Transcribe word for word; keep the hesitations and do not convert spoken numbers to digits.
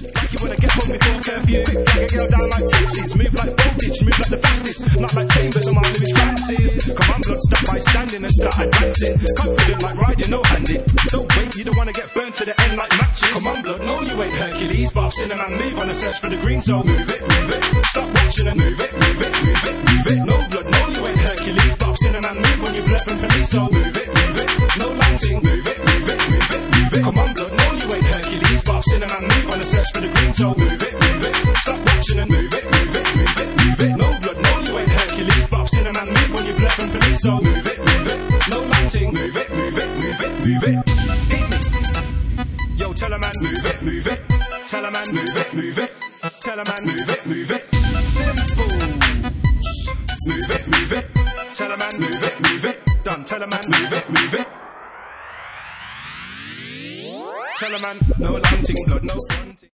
Like you wanna get home before curfew. Quick, drag a girl down like taxis. Move like voltage, move like the fastest. Not like chambers on my lyrics fancies. Come on, blood, stop by standing and start advancing. Confident like riding, no handed. Don't wait, you don't wanna get burnt to the end like matches. Come on, blood, no, you ain't Hercules, but I've seen a man move on a search for the green, so move it, move it. Stop watching and move it, move it, move it, move it. No blood, no, you ain't Hercules, but I've seen a man move when you've left from police, so move it, move it. No landing, move it, move it, move it, move it. Come on, blood, no, you ain't Hercules, but I've seen a man move on a search for the green, so move it, move it. Stop watching and move it, move it, move it, move it. No blood, no, you ain't Hercules, but I've seen a man move when you've left from police, so move it, move it. No landing, move it, move it, move it, move it. Hit me. Yo, tell a man, move it, move it. Tell a man, move it, move it. Tell a man, move it, move it. Simple. Move it, move it. Tell a man, move it, move it. Done. Tell a man, move it, move it. Tell a man, no landing, blood, no fronting.